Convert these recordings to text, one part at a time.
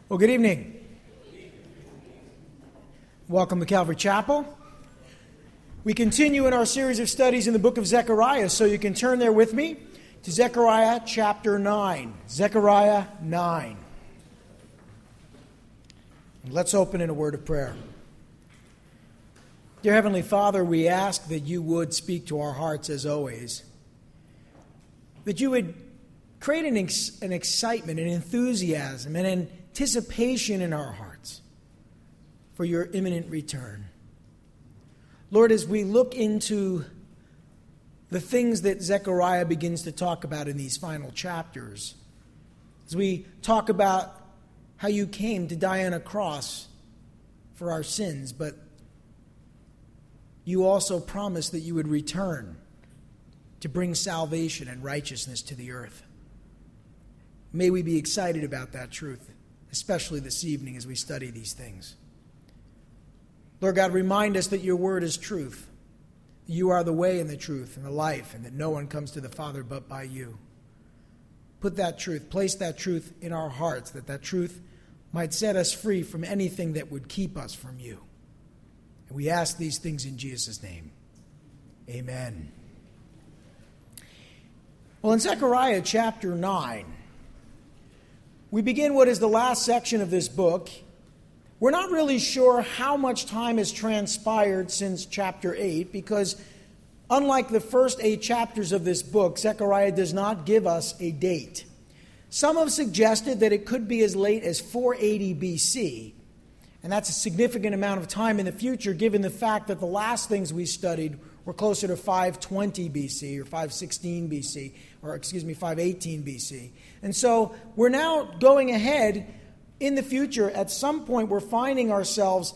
Well, good evening. Welcome to Calvary Chapel. We continue in our series of studies in the book of Zechariah, so you can turn there with me to Zechariah chapter 9. Zechariah 9. Let's open in a word of prayer. Dear Heavenly Father, we ask that you would speak to our hearts as always, that you would create an excitement, an enthusiasm, an anticipation in our hearts for your imminent return. Lord, as we look into the things that Zechariah begins to talk about in these final chapters, as we talk about how you came to die on a cross for our sins, but you also promised that you would return to bring salvation and righteousness to the earth. May we be excited about that truth, especially this evening as we study these things. Lord God, remind us that your word is truth. You are the way and the truth and the life, and that no one comes to the Father but by you. Put that truth, place that truth in our hearts, that truth might set us free from anything that would keep us from you. And we ask these things in Jesus' name. Amen. Well, in Zechariah chapter 9, we begin what is the last section of this book. We're not really sure how much time has transpired since chapter 8, because unlike the first 8 chapters of this book, Zechariah does not give us a date. Some have suggested that it could be as late as 480 BC, and that's a significant amount of time in the future, given the fact that the last things we studied were closer to 520 BC or 516 BC, or 518 BC. And so we're now going ahead in the future. At some point, we're finding ourselves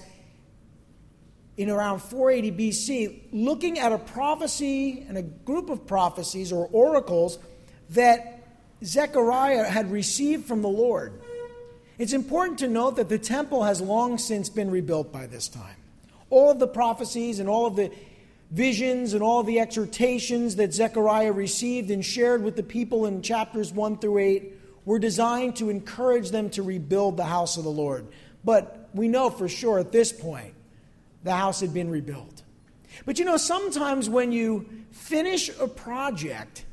in around 480 BC, looking at a prophecy and a group of prophecies or oracles that Zechariah had received from the Lord. It's important to note that the temple has long since been rebuilt by this time. All of the prophecies and all of the visions and all of the exhortations that Zechariah received and shared with the people in chapters 1 through 8 were designed to encourage them to rebuild the house of the Lord. But we know for sure at this point, the house had been rebuilt. But sometimes when you finish a project,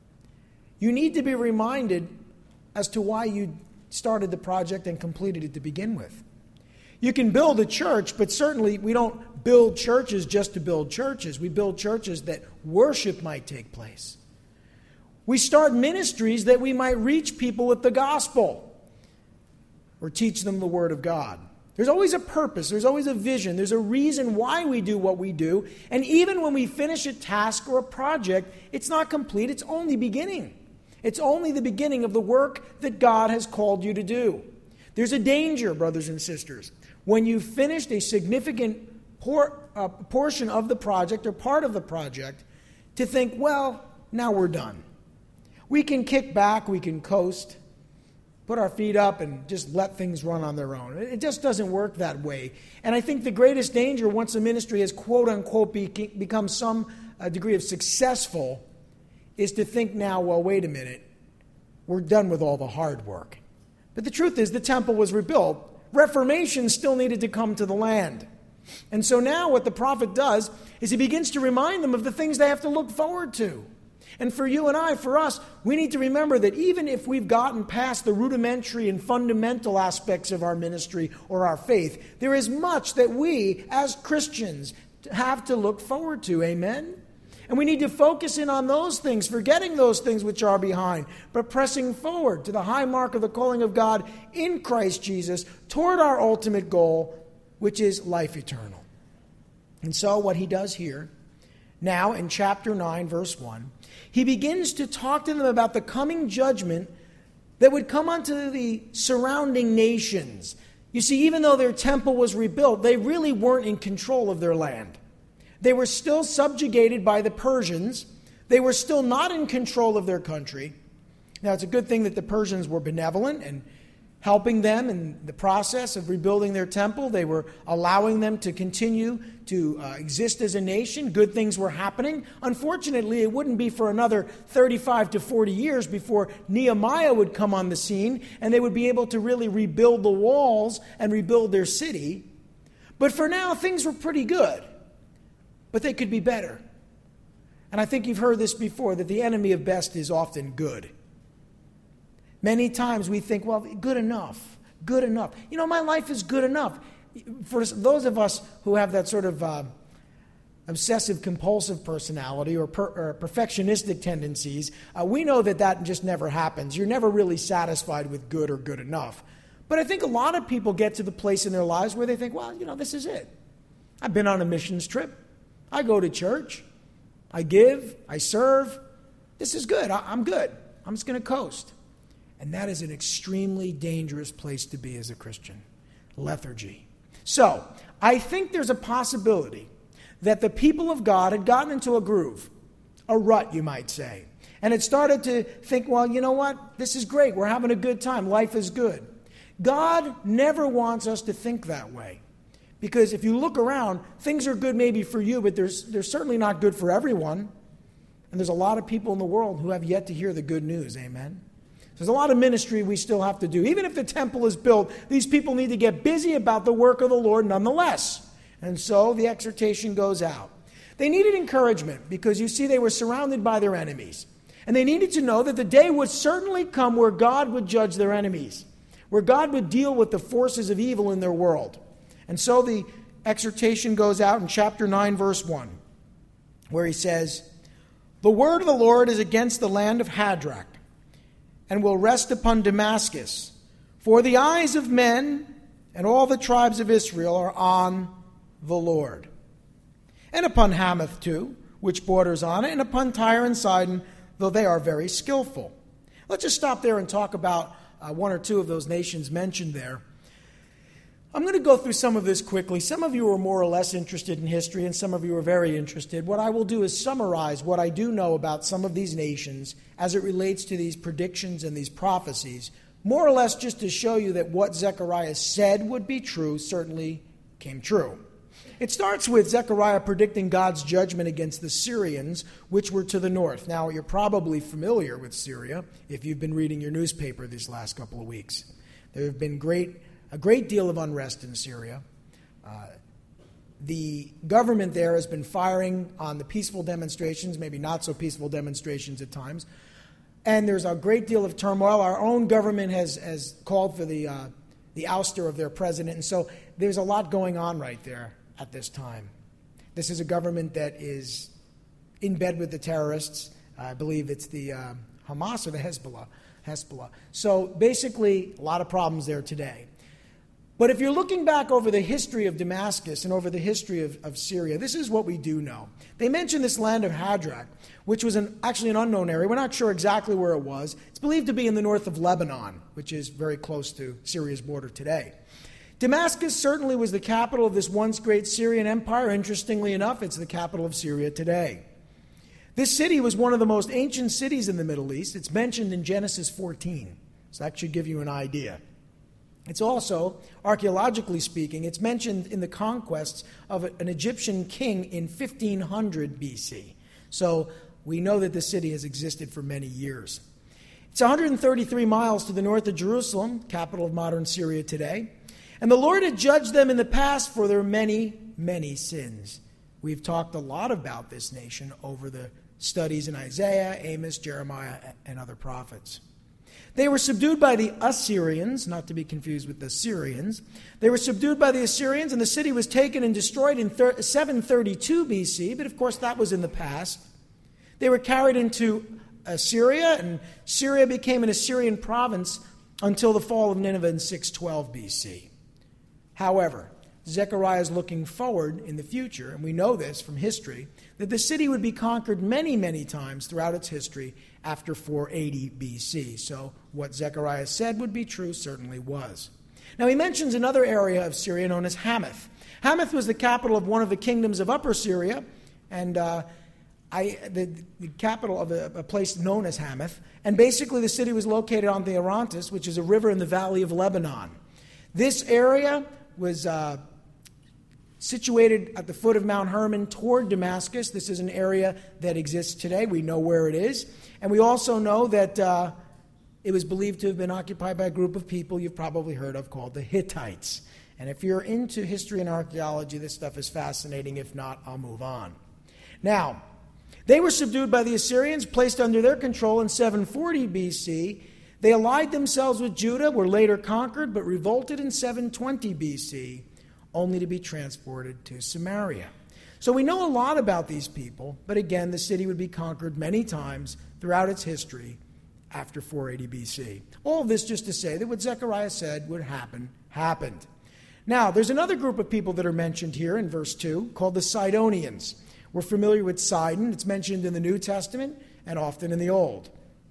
you need to be reminded as to why you started the project and completed it to begin with. You can build a church, but certainly we don't build churches just to build churches. We build churches that worship might take place. We start ministries that we might reach people with the gospel or teach them the word of God. There's always a purpose. There's always a vision. There's a reason why we do what we do. And even when we finish a task or a project, it's not complete. It's only beginning. It's only the beginning of the work that God has called you to do. There's a danger, brothers and sisters, when you've finished a significant portion of the project or part of the project, to think, well, now we're done. We can kick back, we can coast, put our feet up and just let things run on their own. It just doesn't work that way. And I think the greatest danger once a ministry has quote-unquote become some degree of successful is to think now, well, wait a minute, we're done with all the hard work. But the truth is the temple was rebuilt. Reformation still needed to come to the land. And so now what the prophet does is he begins to remind them of the things they have to look forward to. And for you and I, for us, we need to remember that even if we've gotten past the rudimentary and fundamental aspects of our ministry or our faith, there is much that we as Christians have to look forward to. Amen? And we need to focus in on those things, forgetting those things which are behind, but pressing forward to the high mark of the calling of God in Christ Jesus toward our ultimate goal, which is life eternal. And so what he does here, now in chapter 9, verse 1, he begins to talk to them about the coming judgment that would come onto the surrounding nations. You see, even though their temple was rebuilt, they really weren't in control of their land. They were still subjugated by the Persians. They were still not in control of their country. Now, it's a good thing that the Persians were benevolent and helping them in the process of rebuilding their temple. They were allowing them to continue to exist as a nation. Good things were happening. Unfortunately, it wouldn't be for another 35 to 40 years before Nehemiah would come on the scene and they would be able to really rebuild the walls and rebuild their city. But for now, things were pretty good. But they could be better. And I think you've heard this before, that the enemy of best is often good. Many times we think, well, good enough, good enough. You know, my life is good enough. For those of us who have that sort of obsessive-compulsive personality or perfectionistic tendencies, we know that just never happens. You're never really satisfied with good or good enough. But I think a lot of people get to the place in their lives where they think, well, this is it. I've been on a missions trip. I go to church. I give. I serve. This is good. I'm good. I'm just going to coast. And that is an extremely dangerous place to be as a Christian. Lethargy. So, I think there's a possibility that the people of God had gotten into a groove, a rut, you might say, and had started to think, well, you know what? This is great. We're having a good time. Life is good. God never wants us to think that way. Because if you look around, things are good maybe for you, but they're certainly not good for everyone. And there's a lot of people in the world who have yet to hear the good news. Amen? There's a lot of ministry we still have to do. Even if the temple is built, these people need to get busy about the work of the Lord nonetheless. And so the exhortation goes out. They needed encouragement because, you see, they were surrounded by their enemies. And they needed to know that the day would certainly come where God would judge their enemies, where God would deal with the forces of evil in their world. And so the exhortation goes out in chapter 9, verse 1, where he says, "The word of the Lord is against the land of Hadrach, and will rest upon Damascus. For the eyes of men and all the tribes of Israel are on the Lord. And upon Hamath too, which borders on it, and upon Tyre and Sidon, though they are very skillful." Let's just stop there and talk about one or two of those nations mentioned there. I'm going to go through some of this quickly. Some of you are more or less interested in history, and some of you are very interested. What I will do is summarize what I do know about some of these nations as it relates to these predictions and these prophecies, more or less just to show you that what Zechariah said would be true certainly came true. It starts with Zechariah predicting God's judgment against the Syrians, which were to the north. Now, you're probably familiar with Syria if you've been reading your newspaper these last couple of weeks. There have been a great deal of unrest in Syria. The government there has been firing on the peaceful demonstrations, maybe not so peaceful demonstrations at times. And there's a great deal of turmoil. Our own government has called for the ouster of their president. And so there's a lot going on right there at this time. This is a government that is in bed with the terrorists. I believe it's the Hamas or the Hezbollah. So basically, a lot of problems there today. But if you're looking back over the history of Damascus and over the history of Syria, this is what we do know. They mention this land of Hadrach, which was actually an unknown area. We're not sure exactly where it was. It's believed to be in the north of Lebanon, which is very close to Syria's border today. Damascus certainly was the capital of this once great Syrian empire. Interestingly enough, it's the capital of Syria today. This city was one of the most ancient cities in the Middle East. It's mentioned in Genesis 14, so that should give you an idea. It's also, archaeologically speaking, it's mentioned in the conquests of an Egyptian king in 1500 BC. So we know that the city has existed for many years. It's 133 miles to the north of Jerusalem, capital of modern Syria today. And the Lord had judged them in the past for their many, many sins. We've talked a lot about this nation over the studies in Isaiah, Amos, Jeremiah, and other prophets. They were subdued by the Assyrians, not to be confused with the Syrians. They were subdued by the Assyrians, and the city was taken and destroyed in 732 BC, but of course that was in the past. They were carried into Assyria, and Syria became an Assyrian province until the fall of Nineveh in 612 BC. However, Zechariah is looking forward in the future, and we know this from history, that the city would be conquered many, many times throughout its history after 480 BC. So what Zechariah said would be true certainly was. Now he mentions another area of Syria known as Hamath. Hamath was the capital of one of the kingdoms of Upper Syria, and I the capital of a place known as Hamath. And basically the city was located on the Orontes, which is a river in the valley of Lebanon. This area was situated at the foot of Mount Hermon toward Damascus. This is an area that exists today. We know where it is. And we also know that it was believed to have been occupied by a group of people you've probably heard of called the Hittites. And if you're into history and archaeology, this stuff is fascinating. If not, I'll move on. Now, they were subdued by the Assyrians, placed under their control in 740 BC. They allied themselves with Judah, were later conquered, but revolted in 720 BC, only to be transported to Samaria. So we know a lot about these people, but again, the city would be conquered many times throughout its history after 480 BC. All of this just to say that what Zechariah said would happen, happened. Now, there's another group of people that are mentioned here in verse 2 called the Sidonians. We're familiar with Sidon. It's mentioned in the New Testament and often in the Old.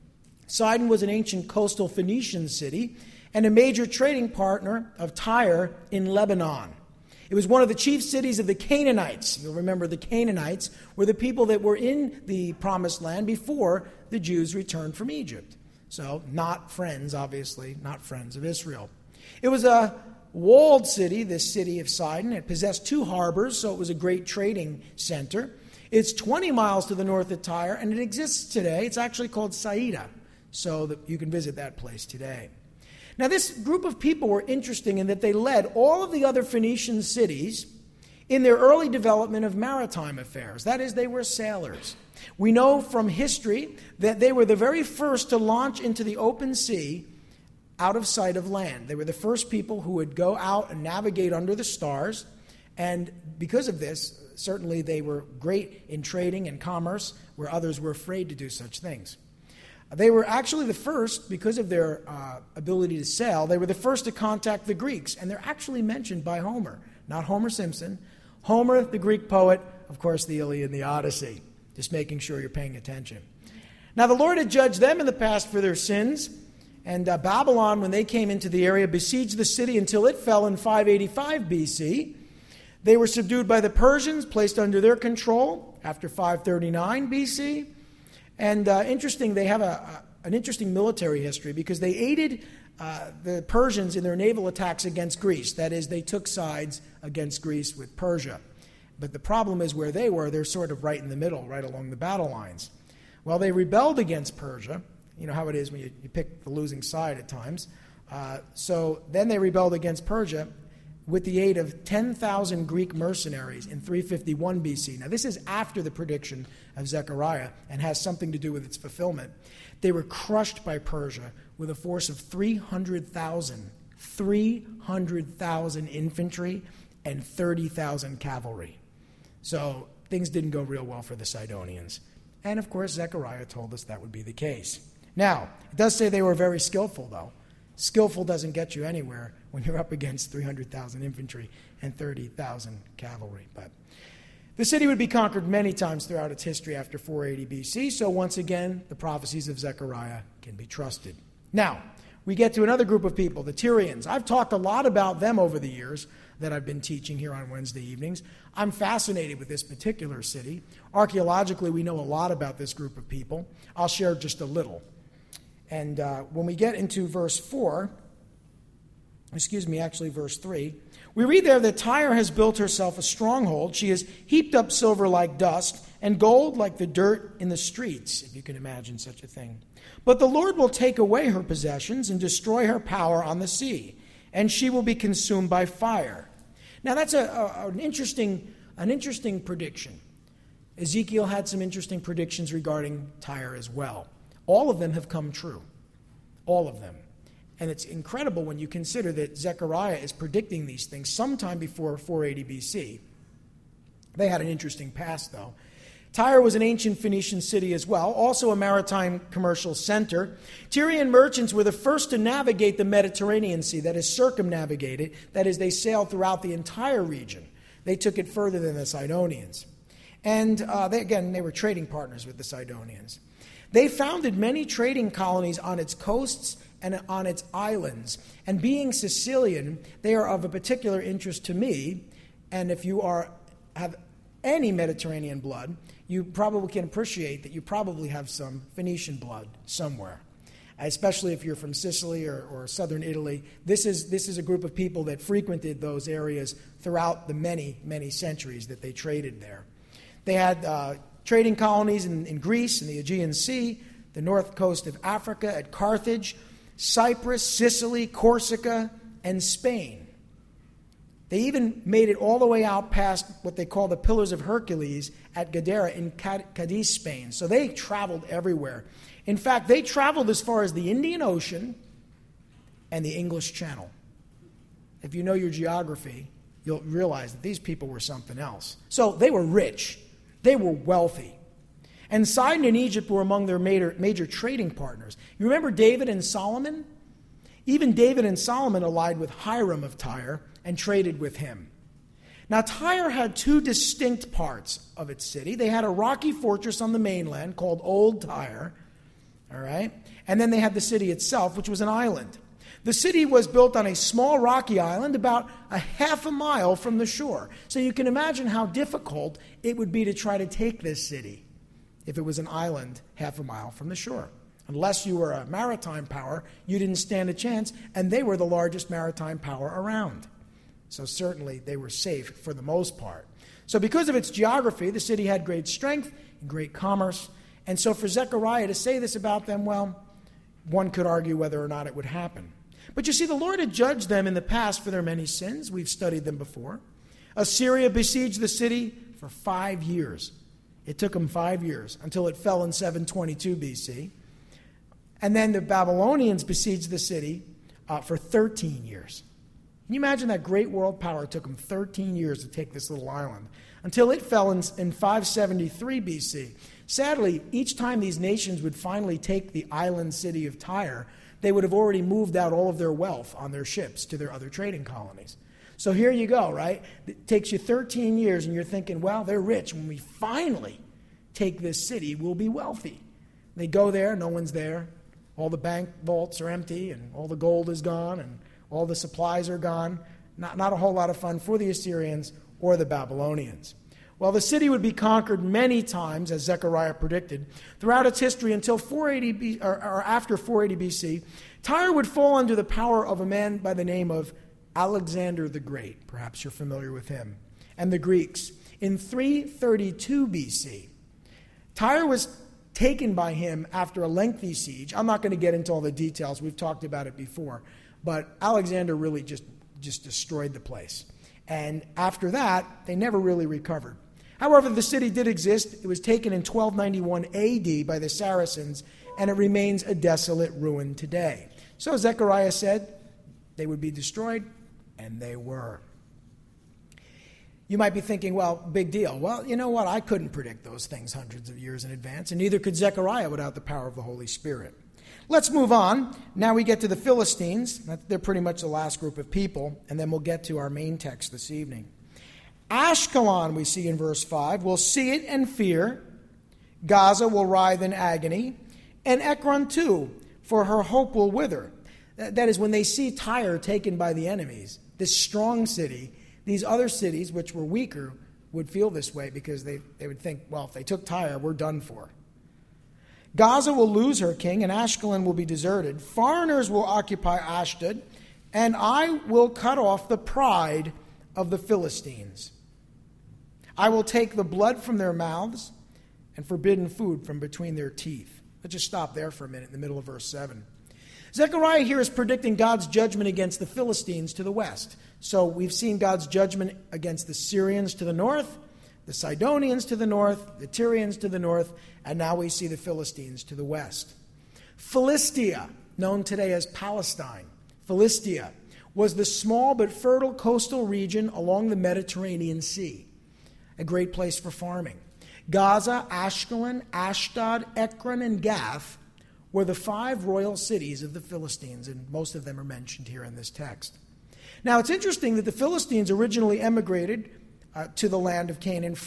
Sidon was an ancient coastal Phoenician city and a major trading partner of Tyre in Lebanon. It was one of the chief cities of the Canaanites. You'll remember the Canaanites were the people that were in the Promised Land before the Jews returned from Egypt. So not friends, obviously, not friends of Israel. It was a walled city, this city of Sidon. It possessed 2 harbors, so it was a great trading center. It's 20 miles to the north of Tyre, and it exists today. It's actually called Saida, so that you can visit that place today. Now, this group of people were interesting in that they led all of the other Phoenician cities in their early development of maritime affairs. That is, they were sailors. We know from history that they were the very first to launch into the open sea out of sight of land. They were the first people who would go out and navigate under the stars, and because of this, certainly they were great in trading and commerce, where others were afraid to do such things. They were actually the first, because of their ability to sail, they were the first to contact the Greeks, and they're actually mentioned by Homer, not Homer Simpson. Homer, the Greek poet, of course, the Iliad and the Odyssey, just making sure you're paying attention. Now, the Lord had judged them in the past for their sins, and Babylon, when they came into the area, besieged the city until it fell in 585 BC. They were subdued by the Persians, placed under their control after 539 BC. And interesting, they have an interesting military history because they aided the Persians in their naval attacks against Greece. That is, they took sides against Greece with Persia. But the problem is where they were, they're sort of right in the middle, right along the battle lines. Well, they rebelled against Persia. You know how it is when you pick the losing side at times. So then they rebelled against Persia with the aid of 10,000 Greek mercenaries in 351 BC. Now, this is after the prediction of Zechariah and has something to do with its fulfillment. They were crushed by Persia with a force of 300,000 infantry and 30,000 cavalry. So things didn't go real well for the Sidonians. And, of course, Zechariah told us that would be the case. Now, it does say they were very skillful, though. Skillful doesn't get you anywhere when you're up against 300,000 infantry and 30,000 cavalry. But the city would be conquered many times throughout its history after 480 BC, so once again, the prophecies of Zechariah can be trusted. Now, we get to another group of people, the Tyrians. I've talked a lot about them over the years that I've been teaching here on Wednesday evenings. I'm fascinated with this particular city. Archaeologically, we know a lot about this group of people. I'll share just a little. And when we get into verse 3, we read there that Tyre has built herself a stronghold. She has heaped up silver like dust and gold like the dirt in the streets, if you can imagine such a thing. But the Lord will take away her possessions and destroy her power on the sea, and she will be consumed by fire. Now that's an interesting prediction. Ezekiel had some interesting predictions regarding Tyre as well. All of them have come true. All of them. And it's incredible when you consider that Zechariah is predicting these things sometime before 480 BC. They had an interesting past, though. Tyre was an ancient Phoenician city as well, also a maritime commercial center. Tyrian merchants were the first to navigate the Mediterranean Sea, that is, circumnavigate it. That is, they sailed throughout the entire region. They took it further than the Sidonians. And they were trading partners with the Sidonians. They founded many trading colonies on its coasts and on its islands. And being Sicilian, they are of a particular interest to me. And if you have any Mediterranean blood, you probably can appreciate that you probably have some Phoenician blood somewhere, especially if you're from Sicily or southern Italy. This is a group of people that frequented those areas throughout the many, many centuries that they traded there. They had trading colonies in Greece and the Aegean Sea, the north coast of Africa at Carthage, Cyprus, Sicily, Corsica, and Spain. They even made it all the way out past what they call the Pillars of Hercules at Gadara in Cadiz, Spain. So they traveled everywhere. In fact, they traveled as far as the Indian Ocean and the English Channel. If you know your geography, you'll realize that these people were something else. So they were rich. They were wealthy. And Sidon and Egypt were among their major trading partners. You remember David and Solomon? Even David and Solomon allied with Hiram of Tyre and traded with him. Now, Tyre had two distinct parts of its city. They had a rocky fortress on the mainland called Old Tyre, all right? And then they had the city itself, which was an island. The city was built on a small rocky island about a half a mile from the shore. So you can imagine how difficult it would be to try to take this city if it was an island half a mile from the shore. Unless you were a maritime power, you didn't stand a chance, and they were the largest maritime power around. So certainly they were safe for the most part. So because of its geography, the city had great strength and great commerce. And so for Zechariah to say this about them, well, one could argue whether or not it would happen. But you see, the Lord had judged them in the past for their many sins. We've studied them before. Assyria besieged the city for 5 years. It took them 5 years until it fell in 722 BC. And then the Babylonians besieged the city for 13 years. Can you imagine that great world power took them 13 years to take this little island until it fell in 573 BC. Sadly, each time these nations would finally take the island city of Tyre, they would have already moved out all of their wealth on their ships to their other trading colonies. So here you go, right? It takes you 13 years, and you're thinking, well, they're rich. When we finally take this city, we'll be wealthy. They go there, no one's there. All the bank vaults are empty, and all the gold is gone, and all the supplies are gone. Not a whole lot of fun for the Assyrians or the Babylonians. Well, the city would be conquered many times, as Zechariah predicted, throughout its history until 480 or after 480 BC. Tyre would fall under the power of a man by the name of Alexander the Great. Perhaps you're familiar with him. And the Greeks. In 332 BC, Tyre was taken by him after a lengthy siege. I'm not going to get into all the details. We've talked about it before. But Alexander really just destroyed the place. And after that, they never really recovered. However, the city did exist. It was taken in 1291 AD by the Saracens, and it remains a desolate ruin today. So Zechariah said they would be destroyed, and they were. You might be thinking, well, big deal. Well, you know what? I couldn't predict those things hundreds of years in advance, and neither could Zechariah without the power of the Holy Spirit. Let's move on. Now we get to the Philistines. They're pretty much the last group of people, and then we'll get to our main text this evening. Ashkelon, we see in verse 5, will see it and fear. Gaza will writhe in agony. And Ekron too, for her hope will wither. That is, when they see Tyre taken by the enemies, this strong city, these other cities, which were weaker, would feel this way because they would think, well, if they took Tyre, we're done for. Gaza will lose her king, and Ashkelon will be deserted. Foreigners will occupy Ashdod, and I will cut off the pride of the Philistines. I will take the blood from their mouths and forbidden food from between their teeth. Let's just stop there for a minute in the middle of verse 7. Zechariah here is predicting God's judgment against the Philistines to the west. So we've seen God's judgment against the Syrians to the north, the Sidonians to the north, the Tyrians to the north, and now we see the Philistines to the west. Philistia, known today as Palestine, Philistia, was the small but fertile coastal region along the Mediterranean Sea, a great place for farming. Gaza, Ashkelon, Ashdod, Ekron, and Gath were the 5 royal cities of the Philistines, and most of them are mentioned here in this text. Now, it's interesting that the Philistines originally emigrated to the land of Canaan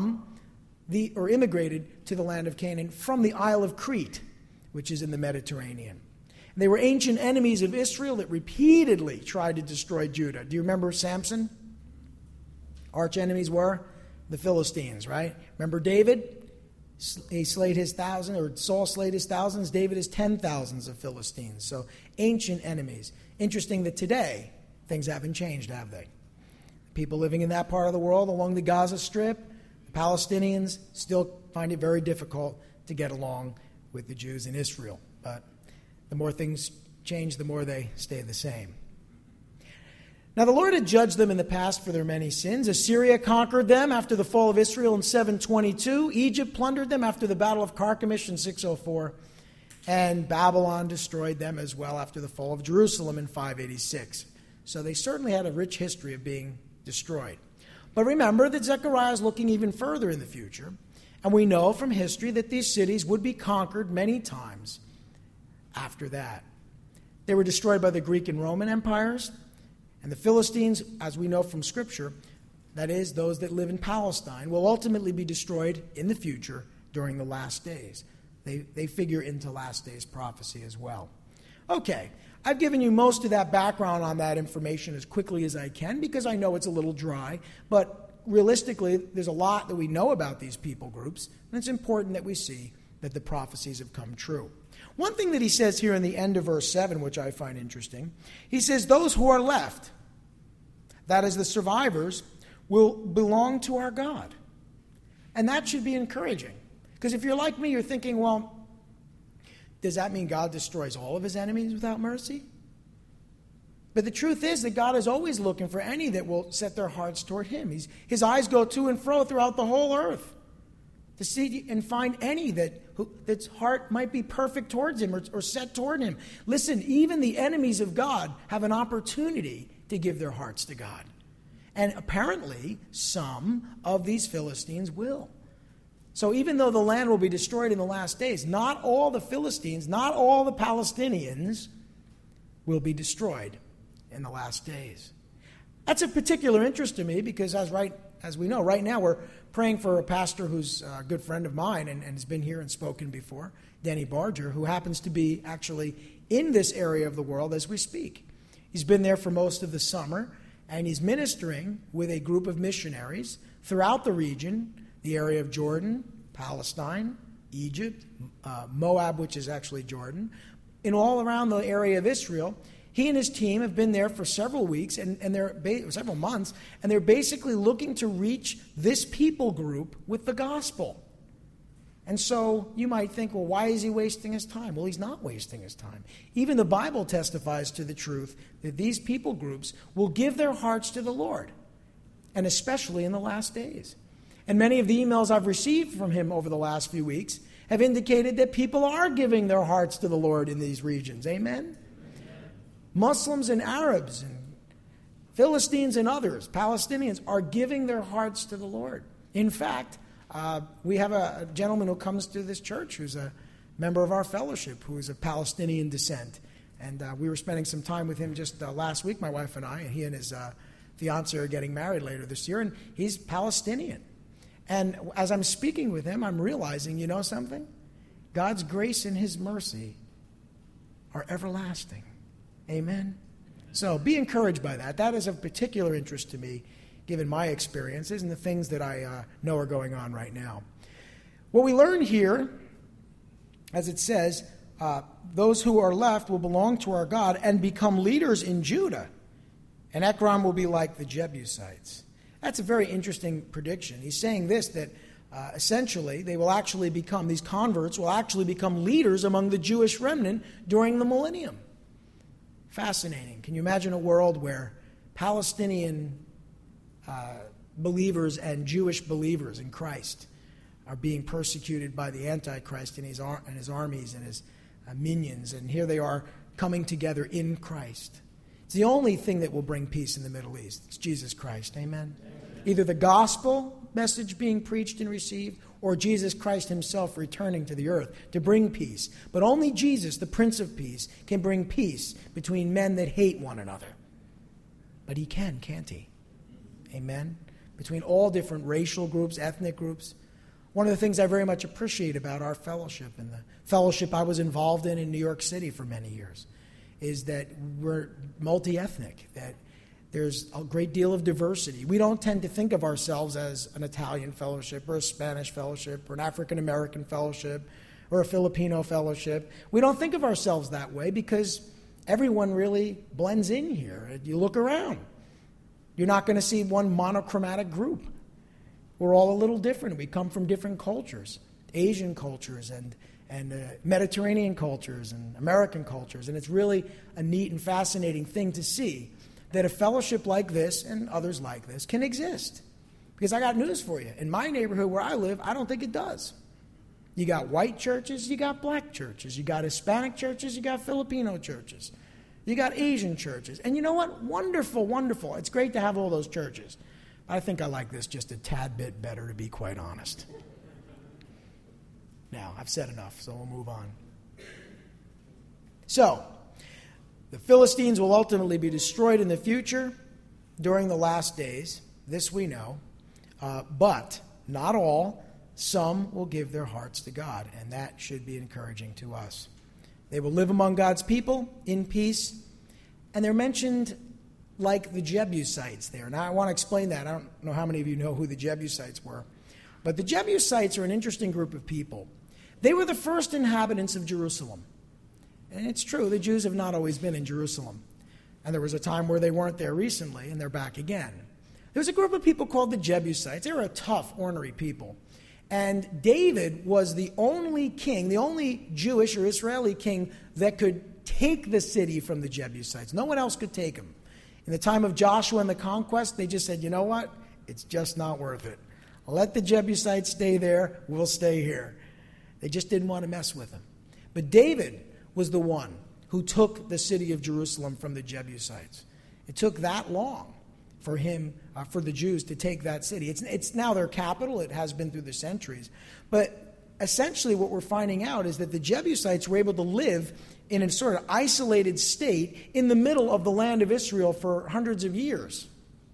immigrated to the land of Canaan from the Isle of Crete, which is in the Mediterranean. They were ancient enemies of Israel that repeatedly tried to destroy Judah. Do you remember Samson? Arch enemies were? the Philistines, right? Remember David? He slayed his thousand, or Saul slayed his thousands. David is 10,000s of Philistines. So ancient enemies. Interesting that today things haven't changed, have they? People living in that part of the world along the Gaza Strip, the Palestinians still find it very difficult to get along with the Jews in Israel. But the more things change, the more they stay the same. Now, the Lord had judged them in the past for their many sins. Assyria conquered them after the fall of Israel in 722. Egypt plundered them after the Battle of Carchemish in 604. And Babylon destroyed them as well after the fall of Jerusalem in 586. So they certainly had a rich history of being destroyed. But remember that Zechariah is looking even further in the future. And we know from history that these cities would be conquered many times after that. They were destroyed by the Greek and Roman empires. And the Philistines, as we know from Scripture, that is, those that live in Palestine, will ultimately be destroyed in the future during the last days. They figure into last days prophecy as well. Okay, I've given you most of that background on that information as quickly as I can because I know it's a little dry, but realistically, there's a lot that we know about these people groups, and it's important that we see that the prophecies have come true. One thing that he says here in the end of verse 7, which I find interesting, he says, those who are left, that is, the survivors, will belong to our God. And that should be encouraging. Because if you're like me, you're thinking, well, does that mean God destroys all of his enemies without mercy? But the truth is that God is always looking for any that will set their hearts toward him. His eyes go to and fro throughout the whole earth to see and find any that's heart might be perfect towards him or set toward him. Listen, even the enemies of God have an opportunity to give their hearts to God. And apparently, some of these Philistines will. So even though the land will be destroyed in the last days, not all the Philistines, not all the Palestinians will be destroyed in the last days. That's of particular interest to me because as we know, right now we're praying for a pastor who's a good friend of mine and has been here and spoken before, Danny Barger, who happens to be actually in this area of the world as we speak. He's been there for most of the summer, and he's ministering with a group of missionaries throughout the region, the area of Jordan, Palestine, Egypt, Moab, which is actually Jordan, and all around the area of Israel. He and his team have been there for several weeks, and they're several months, and they're basically looking to reach this people group with the gospel. And so you might think, well, why is he wasting his time? Well, he's not wasting his time. Even the Bible testifies to the truth that these people groups will give their hearts to the Lord, and especially in the last days. And many of the emails I've received from him over the last few weeks have indicated that people are giving their hearts to the Lord in these regions. Amen? Muslims and Arabs and Philistines and others, Palestinians, are giving their hearts to the Lord. In fact, we have a gentleman who comes to this church who's a member of our fellowship who is of Palestinian descent. And we were spending some time with him just last week, my wife and I, and he and his fiancée are getting married later this year, and he's Palestinian. And as I'm speaking with him, I'm realizing, you know something? God's grace and his mercy are everlasting. Amen? So be encouraged by that. That is of particular interest to me, given my experiences and the things that I know are going on right now. What we learn here, as it says, those who are left will belong to our God and become leaders in Judah. And Ekron will be like the Jebusites. That's a very interesting prediction. He's saying this, that essentially they will actually become, these converts will actually become leaders among the Jewish remnant during the millennium. Fascinating. Can you imagine a world where Palestinian believers and Jewish believers in Christ are being persecuted by the Antichrist and his armies and his minions, and here they are coming together in Christ? It's the only thing that will bring peace in the Middle East. It's Jesus Christ. Amen? Either the gospel message being preached and received, or Jesus Christ himself returning to the earth to bring peace. But only Jesus, the Prince of Peace, can bring peace between men that hate one another. But he can, can't he? Amen? Between all different racial groups, ethnic groups. One of the things I very much appreciate about our fellowship and the fellowship I was involved in New York City for many years is that we're multi-ethnic, that There's a great deal of diversity. We don't tend to think of ourselves as an Italian fellowship or a Spanish fellowship or an African American fellowship or a Filipino fellowship. We don't think of ourselves that way because everyone really blends in here. You look around. You're not going to see one monochromatic group. We're all a little different. We come from different cultures, Asian cultures and Mediterranean cultures and American cultures. And it's really a neat and fascinating thing to see that a fellowship like this and others like this can exist. Because I got news for you. In my neighborhood where I live, I don't think it does. You got white churches, you got black churches, you got Hispanic churches, you got Filipino churches, you got Asian churches. And you know what? Wonderful, wonderful. It's great to have all those churches. I think I like this just a tad bit better, to be quite honest. Now, I've said enough, so we'll move on. So, the Philistines will ultimately be destroyed in the future during the last days. This we know. But not all. Some will give their hearts to God, and that should be encouraging to us. They will live among God's people in peace, and they're mentioned like the Jebusites there. Now, I want to explain that. I don't know how many of you know who the Jebusites were, but the Jebusites are an interesting group of people. They were the first inhabitants of Jerusalem. And it's true, the Jews have not always been in Jerusalem. And there was a time where they weren't there recently, and they're back again. There was a group of people called the Jebusites. They were a tough, ornery people. And David was the only king, the only Jewish or Israeli king that could take the city from the Jebusites. No one else could take them. In the time of Joshua and the conquest, they just said, you know what? It's just not worth it. Let the Jebusites stay there. We'll stay here. They just didn't want to mess with them. But David was the one who took the city of Jerusalem from the Jebusites. It took that long for him, for the Jews to take that city. It's now their capital. It has been through the centuries. But essentially what we're finding out is that the Jebusites were able to live in a sort of isolated state in the middle of the land of Israel for hundreds of years.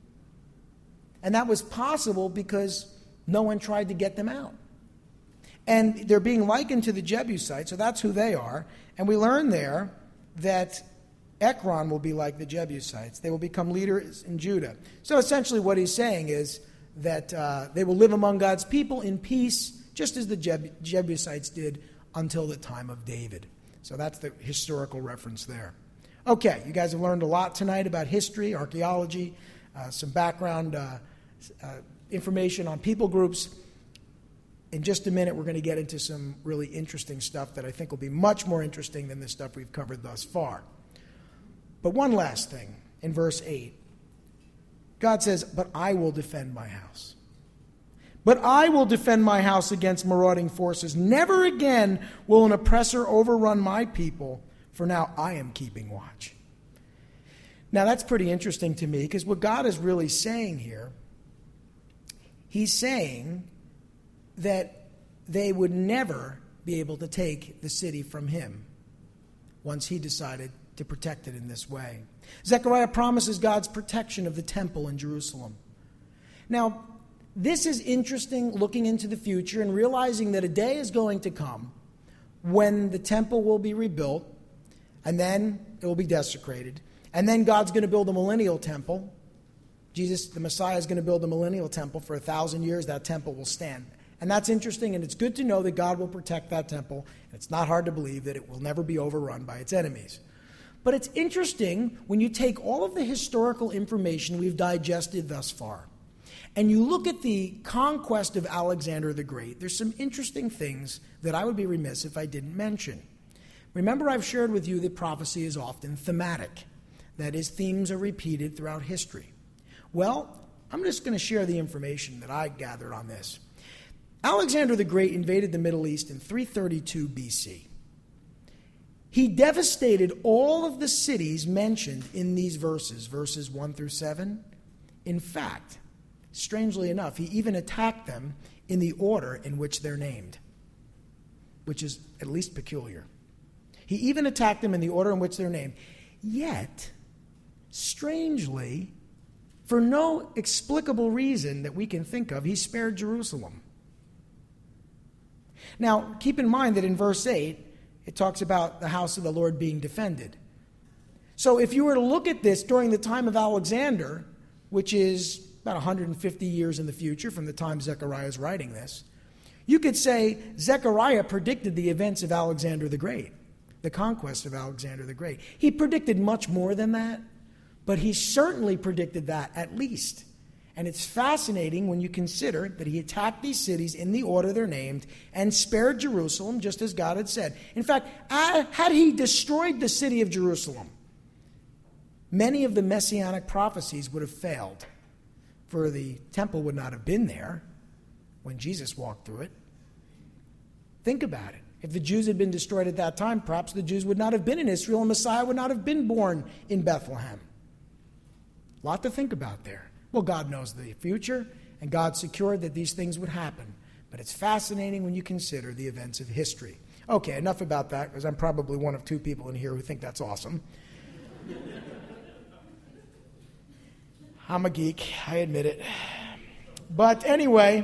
And that was possible because no one tried to get them out. And they're being likened to the Jebusites, so that's who they are. And we learn there that Ekron will be like the Jebusites. They will become leaders in Judah. So essentially what he's saying is that they will live among God's people in peace, just as the Jebusites did until the time of David. So that's the historical reference there. Okay, you guys have learned a lot tonight about history, archaeology, some background information on people groups. In just a minute, we're going to get into some really interesting stuff that I think will be much more interesting than the stuff we've covered thus far. But one last thing, in verse 8, God says, but I will defend my house. But I will defend my house against marauding forces. Never again will an oppressor overrun my people, for now I am keeping watch. Now that's pretty interesting to me, because what God is really saying here, he's saying that they would never be able to take the city from him once he decided to protect it in this way. Zechariah promises God's protection of the temple in Jerusalem. Now, this is interesting, looking into the future and realizing that a day is going to come when the temple will be rebuilt, and then it will be desecrated. And then God's going to build a millennial temple. Jesus, the Messiah, is going to build a millennial temple. For 1,000 years, that temple will stand. And that's interesting, and it's good to know that God will protect that temple. And it's not hard to believe that it will never be overrun by its enemies. But it's interesting when you take all of the historical information we've digested thus far, and you look at the conquest of Alexander the Great, there's some interesting things that I would be remiss if I didn't mention. Remember, I've shared with you that prophecy is often thematic. That is, themes are repeated throughout history. Well, I'm just going to share the information that I gathered on this. Alexander the Great invaded the Middle East in 332 BC. He devastated all of the cities mentioned in these verses 1 through 7. In fact, strangely enough, he even attacked them in the order in which they're named, which is at least peculiar. He even attacked them in the order in which they're named. Yet, strangely, for no explicable reason that we can think of, he spared Jerusalem. Now, keep in mind that in verse 8, it talks about the house of the Lord being defended. So if you were to look at this during the time of Alexander, which is about 150 years in the future from the time Zechariah is writing this, you could say Zechariah predicted the events of Alexander the Great, the conquest of Alexander the Great. He predicted much more than that, but he certainly predicted that at least. And it's fascinating when you consider that he attacked these cities in the order they're named and spared Jerusalem just as God had said. In fact, had he destroyed the city of Jerusalem, many of the messianic prophecies would have failed, for the temple would not have been there when Jesus walked through it. Think about it. If the Jews had been destroyed at that time, perhaps the Jews would not have been in Israel and Messiah would not have been born in Bethlehem. A lot to think about there. Well, God knows the future, and God secured that these things would happen. But it's fascinating when you consider the events of history. Okay, enough about that, because I'm probably one of two people in here who think that's awesome. I'm a geek, I admit it. But anyway,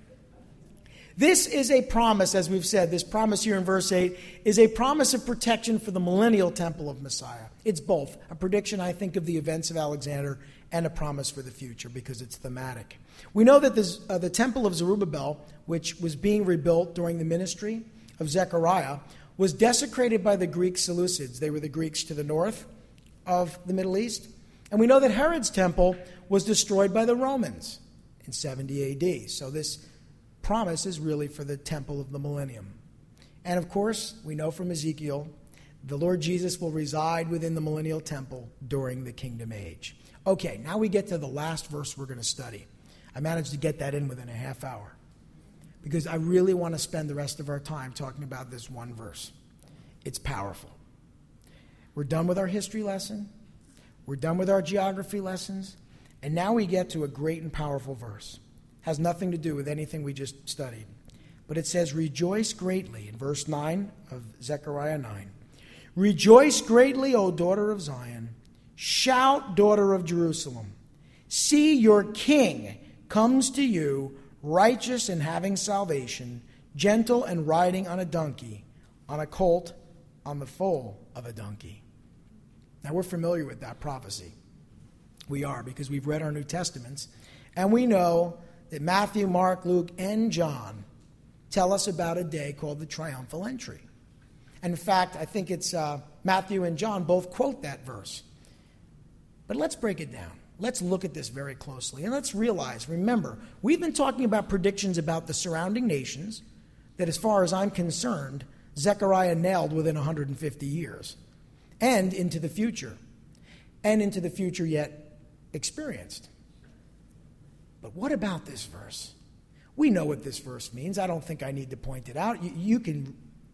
this is a promise, as we've said. This promise here in verse 8 is a promise of protection for the millennial temple of Messiah. It's both a prediction, I think, of the events of Alexander and a promise for the future because it's thematic. We know that the temple of Zerubbabel, which was being rebuilt during the ministry of Zechariah, was desecrated by the Greek Seleucids. They were the Greeks to the north of the Middle East. And we know that Herod's temple was destroyed by the Romans in 70 AD. So this promise is really for the temple of the millennium. And of course, we know from Ezekiel, the Lord Jesus will reside within the millennial temple during the kingdom age. Okay, now we get to the last verse we're going to study. I managed to get that in within a half hour because I really want to spend the rest of our time talking about this one verse. It's powerful. We're done with our history lesson. We're done with our geography lessons. And now we get to a great and powerful verse. It has nothing to do with anything we just studied. But it says, rejoice greatly, in verse 9 of Zechariah 9. Rejoice greatly, O daughter of Zion. Shout, daughter of Jerusalem. See, your king comes to you, righteous and having salvation, gentle and riding on a donkey, on a colt, on the foal of a donkey. Now, we're familiar with that prophecy. We are, because we've read our New Testaments, and we know that Matthew, Mark, Luke, and John tell us about a day called the triumphal entry. And in fact, I think it's Matthew and John both quote that verse. But let's break it down. Let's look at this very closely. And let's realize, remember, we've been talking about predictions about the surrounding nations that, as far as I'm concerned, Zechariah nailed within 150 years. And into the future. And into the future yet experienced. But what about this verse? We know what this verse means. I don't think I need to point it out. You can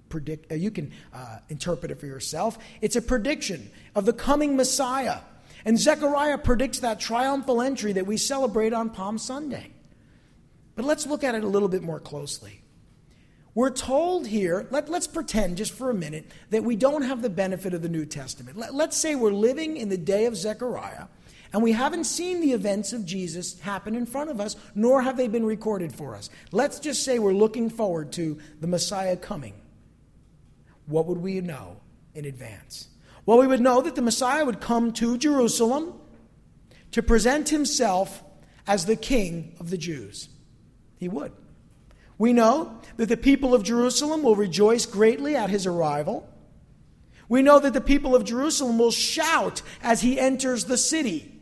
interpret it for yourself. It's a prediction of the coming Messiah. And Zechariah predicts that triumphal entry that we celebrate on Palm Sunday. But let's look at it a little bit more closely. We're told here, let's pretend just for a minute that we don't have the benefit of the New Testament. Let's say we're living in the day of Zechariah, and we haven't seen the events of Jesus happen in front of us, nor have they been recorded for us. Let's just say we're looking forward to the Messiah coming. What would we know in advance? Well, we would know that the Messiah would come to Jerusalem to present himself as the King of the Jews. He would. We know that the people of Jerusalem will rejoice greatly at his arrival. We know that the people of Jerusalem will shout as he enters the city.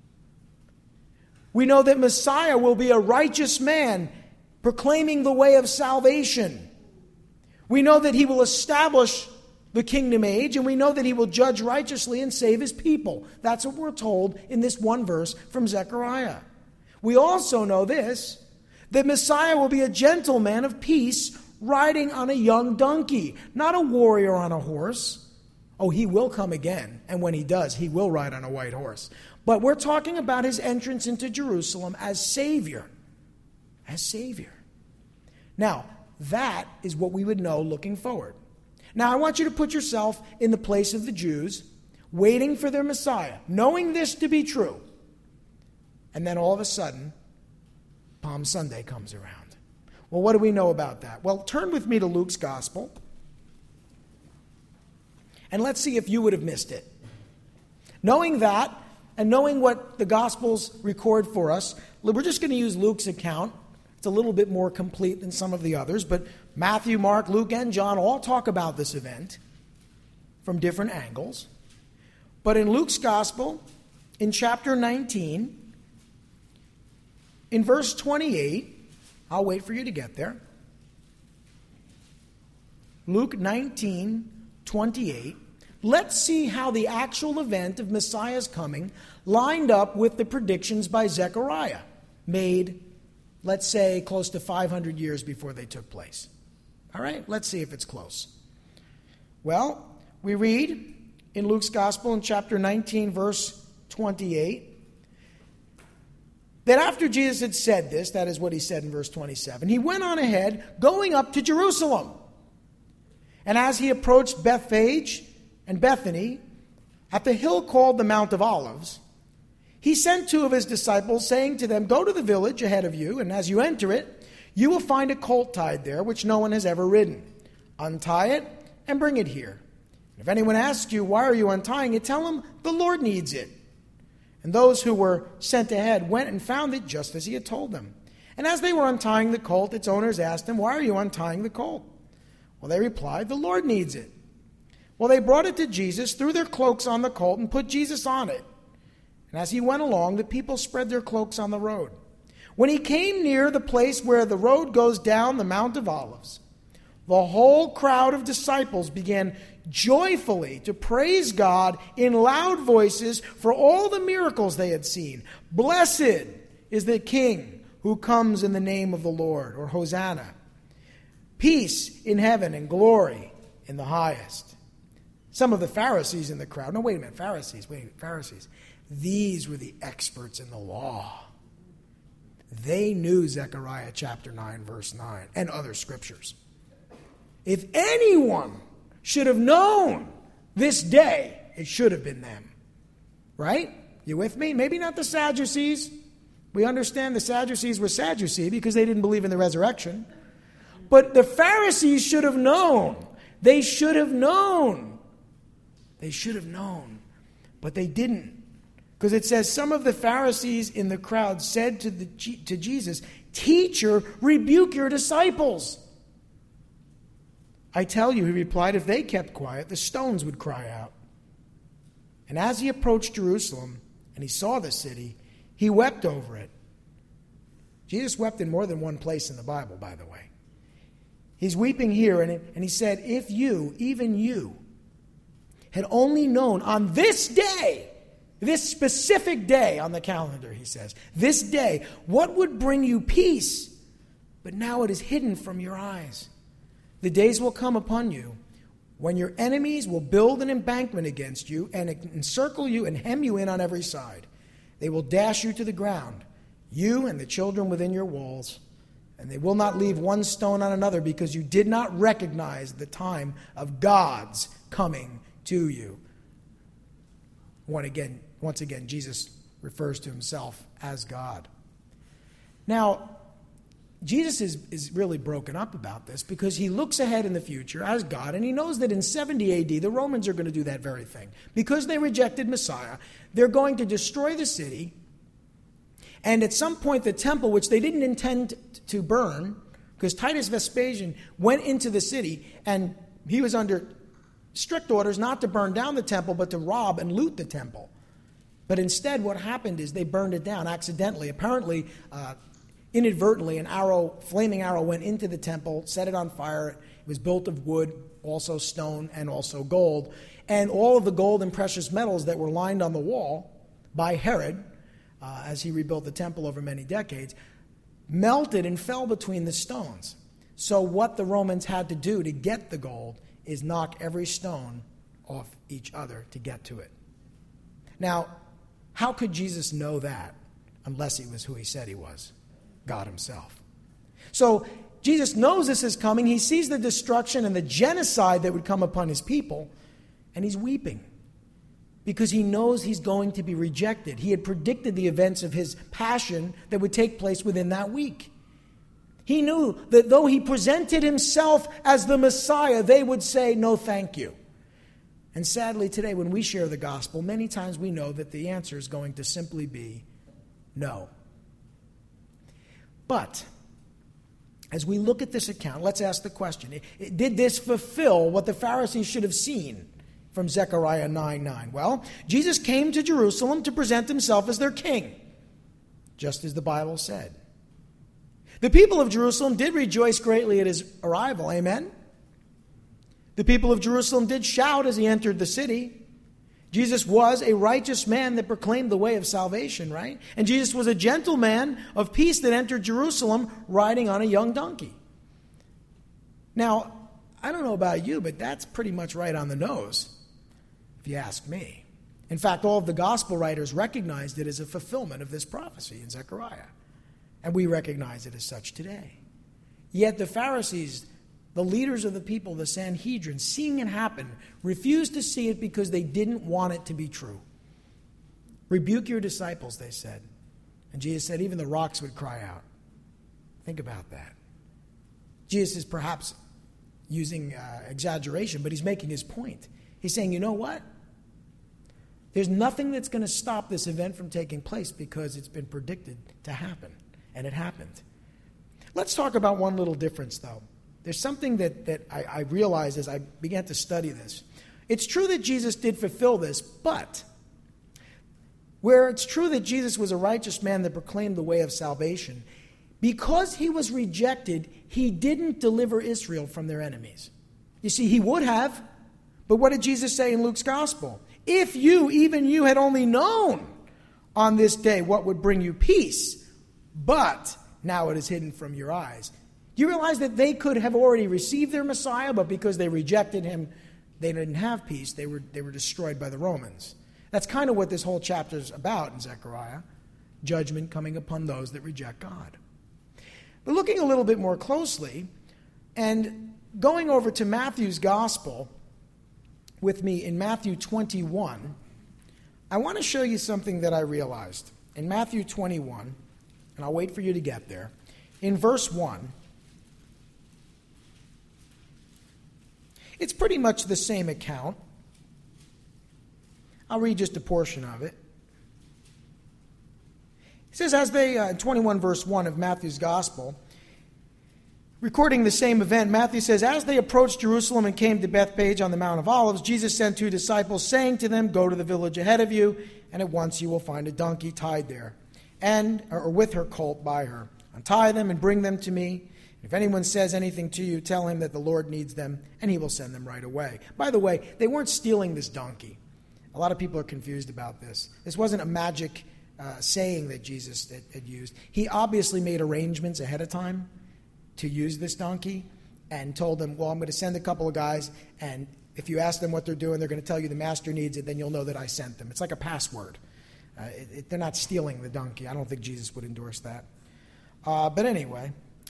We know that Messiah will be a righteous man proclaiming the way of salvation. We know that he will establish the kingdom age, and we know that he will judge righteously and save his people. That's what we're told in this one verse from Zechariah. We also know this, that Messiah will be a gentleman of peace riding on a young donkey, not a warrior on a horse. Oh, he will come again, and when he does, he will ride on a white horse. But we're talking about his entrance into Jerusalem as Savior. As Savior. Now, that is what we would know looking forward. Now, I want you to put yourself in the place of the Jews, waiting for their Messiah, knowing this to be true. And then all of a sudden, Palm Sunday comes around. Well, what do we know about that? Well, turn with me to Luke's Gospel, and let's see if you would have missed it. Knowing that, and knowing what the Gospels record for us, we're just going to use Luke's account. It's a little bit more complete than some of the others, but Matthew, Mark, Luke, and John all talk about this event from different angles. But in Luke's Gospel, in chapter 19, in verse 28, I'll wait for you to get there. Luke 19:28. Let's see how the actual event of Messiah's coming lined up with the predictions by Zechariah, made, let's say, close to 500 years before they took place. All right, let's see if it's close. Well, we read in Luke's Gospel in chapter 19, verse 28, that after Jesus had said this, that is what he said in verse 27, he went on ahead, going up to Jerusalem. And as he approached Bethphage and Bethany, at the hill called the Mount of Olives, he sent 2 of his disciples, saying to them, "Go to the village ahead of you, and as you enter it, you will find a colt tied there, which no one has ever ridden. Untie it and bring it here. If anyone asks you, 'Why are you untying it?' tell him, 'The Lord needs it.'" And those who were sent ahead went and found it just as he had told them. And as they were untying the colt, its owners asked them, "Why are you untying the colt?" Well, they replied, "The Lord needs it." Well, they brought it to Jesus, threw their cloaks on the colt, and put Jesus on it. And as he went along, the people spread their cloaks on the road. When he came near the place where the road goes down the Mount of Olives, the whole crowd of disciples began joyfully to praise God in loud voices for all the miracles they had seen. "Blessed is the King who comes in the name of the Lord," or Hosanna. "Peace in heaven and glory in the highest." Some of the Pharisees in the crowd, no, wait a minute, Pharisees. These were the experts in the law. They knew Zechariah chapter 9, verse 9, and other scriptures. If anyone should have known this day, it should have been them. Right? You with me? Maybe not the Sadducees. We understand the Sadducees were Sadducee because they didn't believe in the resurrection. But the Pharisees should have known. They should have known. They should have known. But they didn't. Because it says some of the Pharisees in the crowd said to Jesus, "Teacher, rebuke your disciples." "I tell you," he replied, "if they kept quiet, the stones would cry out." And as he approached Jerusalem and he saw the city, he wept over it. Jesus wept in more than one place in the Bible, by the way. He's weeping here, and he said, "If you, even you, had only known on this day," this specific day on the calendar, he says, "this day, what would bring you peace? But now it is hidden from your eyes. The days will come upon you when your enemies will build an embankment against you and encircle you and hem you in on every side. They will dash you to the ground, you and the children within your walls, and they will not leave one stone on another because you did not recognize the time of God's coming to you." Once again, Jesus refers to himself as God. Now, Jesus is really broken up about this because he looks ahead in the future as God, and he knows that in 70 AD, the Romans are going to do that very thing. Because they rejected Messiah, they're going to destroy the city, and at some point the temple, which they didn't intend to burn, because Titus Vespasian went into the city, and he was under strict orders not to burn down the temple, but to rob and loot the temple. But instead, what happened is they burned it down accidentally. Apparently, inadvertently, flaming arrow went into the temple, set it on fire. It was built of wood, also stone, and also gold. And all of the gold and precious metals that were lined on the wall by Herod, as he rebuilt the temple over many decades, melted and fell between the stones. So what the Romans had to do to get the gold is knock every stone off each other to get to it. Now, how could Jesus know that unless he was who he said he was? God himself. So Jesus knows this is coming. He sees the destruction and the genocide that would come upon his people, and he's weeping because he knows he's going to be rejected. He had predicted the events of his passion that would take place within that week. He knew that though he presented himself as the Messiah, they would say, "No, thank you." And sadly today, when we share the gospel, many times we know that the answer is going to simply be no. But as we look at this account, let's ask the question, did this fulfill what the Pharisees should have seen from Zechariah 9:9? Well, Jesus came to Jerusalem to present himself as their king, just as the Bible said. The people of Jerusalem did rejoice greatly at his arrival, amen? The people of Jerusalem did shout as he entered the city. Jesus was a righteous man that proclaimed the way of salvation, right? And Jesus was a gentle man of peace that entered Jerusalem riding on a young donkey. Now, I don't know about you, but that's pretty much right on the nose, if you ask me. In fact, all of the gospel writers recognized it as a fulfillment of this prophecy in Zechariah. And we recognize it as such today. Yet the Pharisees, the leaders of the people, the Sanhedrin, seeing it happen, refused to see it because they didn't want it to be true. Rebuke your disciples, they said. And Jesus said even the rocks would cry out. Think about that. Jesus is perhaps using exaggeration, but he's making his point. He's saying, you know what? There's nothing that's going to stop this event from taking place because it's been predicted to happen. And it happened. Let's talk about one little difference, though. There's something that I realized as I began to study this. It's true that Jesus did fulfill this, but where it's true that Jesus was a righteous man that proclaimed the way of salvation, because he was rejected, he didn't deliver Israel from their enemies. You see, he would have, but what did Jesus say in Luke's gospel? If you, even you, had only known on this day what would bring you peace, but now it is hidden from your eyes. Do you realize that they could have already received their Messiah, but because they rejected him, they didn't have peace. They were destroyed by the Romans. That's kind of what this whole chapter is about in Zechariah. Judgment coming upon those that reject God. But looking a little bit more closely and going over to Matthew's gospel with me in Matthew 21, I want to show you something that I realized. In Matthew 21, and I'll wait for you to get there, in verse 1, it's pretty much the same account. I'll read just a portion of it. It says, as they, 21 verse 1 of Matthew's Gospel, recording the same event, Matthew says, as they approached Jerusalem and came to Bethphage on the Mount of Olives, Jesus sent 2 disciples, saying to them, go to the village ahead of you, and at once you will find a donkey tied there, or with her colt by her. Untie them and bring them to me. If anyone says anything to you, tell him that the Lord needs them, and he will send them right away. By the way, they weren't stealing this donkey. A lot of people are confused about this. This wasn't a magic saying that Jesus had used. He obviously made arrangements ahead of time to use this donkey and told them, well, I'm going to send a couple of guys, and if you ask them what they're doing, they're going to tell you the master needs it, then you'll know that I sent them. It's like a password. They're not stealing the donkey. I don't think Jesus would endorse that. But anyway,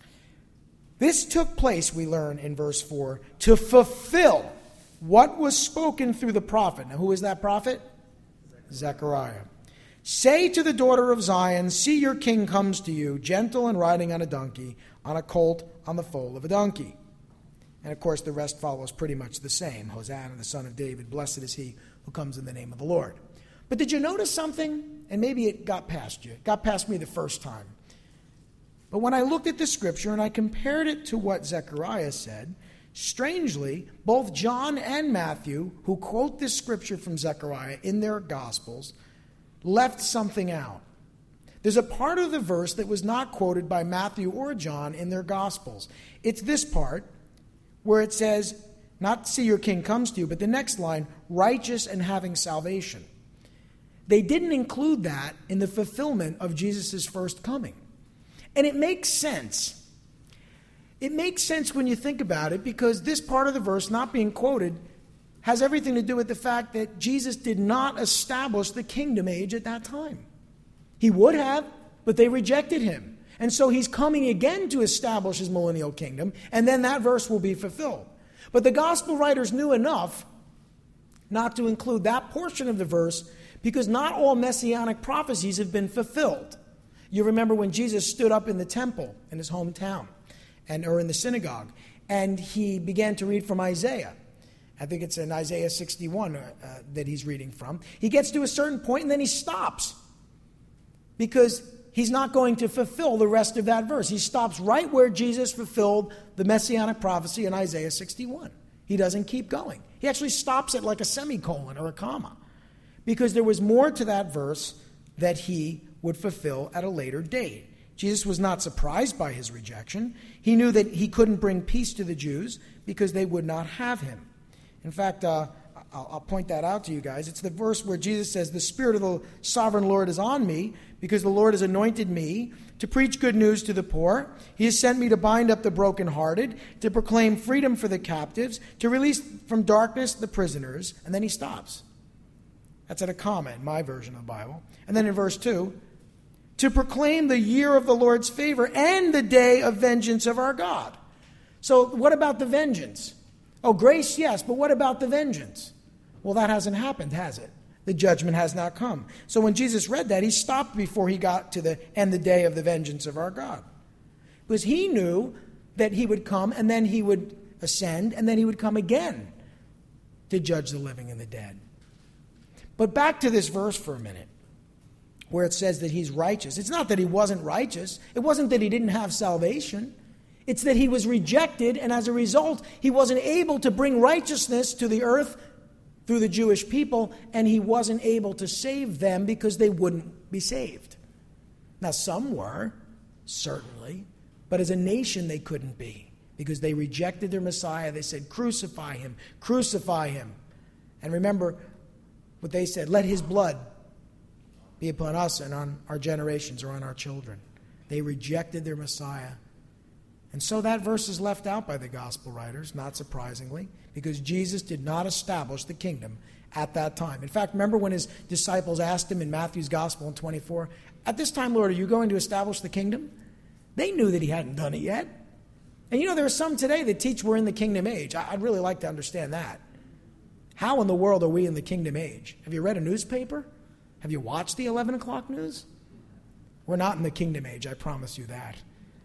this took place, we learn in verse 4, to fulfill what was spoken through the prophet. Now, who is that prophet? Zechariah. Say to the daughter of Zion, see your king comes to you, gentle and riding on a donkey, on a colt, on the foal of a donkey. And of course, the rest follows pretty much the same. Hosanna, the son of David, blessed is he who comes in the name of the Lord. But did you notice something? And maybe it got past you. It got past me the first time. But when I looked at the scripture and I compared it to what Zechariah said, strangely, both John and Matthew, who quote this scripture from Zechariah in their Gospels, left something out. There's a part of the verse that was not quoted by Matthew or John in their Gospels. It's this part where it says, not see your king comes to you, but the next line, righteous and having salvation. They didn't include that in the fulfillment of Jesus' first coming. And it makes sense. It makes sense when you think about it, because this part of the verse not being quoted has everything to do with the fact that Jesus did not establish the kingdom age at that time. He would have, but they rejected him. And so he's coming again to establish his millennial kingdom, and then that verse will be fulfilled. But the gospel writers knew enough not to include that portion of the verse, because not all messianic prophecies have been fulfilled. You remember when Jesus stood up in the temple in his hometown, or in the synagogue, and he began to read from Isaiah. I think it's in Isaiah 61 that he's reading from. He gets to a certain point and then he stops because he's not going to fulfill the rest of that verse. He stops right where Jesus fulfilled the messianic prophecy in Isaiah 61. He doesn't keep going. He actually stops at like a semicolon or a comma because there was more to that verse that he would fulfill at a later date. Jesus was not surprised by his rejection. He knew that he couldn't bring peace to the Jews because they would not have him. In fact, I'll point that out to you guys. It's the verse where Jesus says, "The Spirit of the sovereign Lord is on me because the Lord has anointed me to preach good news to the poor. He has sent me to bind up the brokenhearted, to proclaim freedom for the captives, to release from darkness the prisoners." And then he stops. That's at a comma in my version of the Bible. And then in verse 2, "To proclaim the year of the Lord's favor and the day of vengeance of our God." So what about the vengeance? Oh, grace, yes, but what about the vengeance? Well, that hasn't happened, has it? The judgment has not come. So when Jesus read that, he stopped before he got to the day of the vengeance of our God. Because he knew that he would come, and then he would ascend, and then he would come again to judge the living and the dead. But back to this verse for a minute, where it says that he's righteous. It's not that he wasn't righteous. It wasn't that he didn't have salvation. It's that he was rejected, and as a result, he wasn't able to bring righteousness to the earth through the Jewish people, and he wasn't able to save them because they wouldn't be saved. Now, some were, certainly, but as a nation they couldn't be because they rejected their Messiah. They said, "Crucify him, crucify him." And remember what they said, "Let his blood be upon us and on our generations or on our children." They rejected their Messiah. And so that verse is left out by the gospel writers, not surprisingly, because Jesus did not establish the kingdom at that time. In fact, remember when his disciples asked him in Matthew's gospel in 24, "At this time, Lord, are you going to establish the kingdom?" They knew that he hadn't done it yet. And you know, there are some today that teach we're in the kingdom age. I'd really like to understand that. How in the world are we in the kingdom age? Have you read a newspaper? Have you watched the 11 o'clock news? We're not in the kingdom age, I promise you that.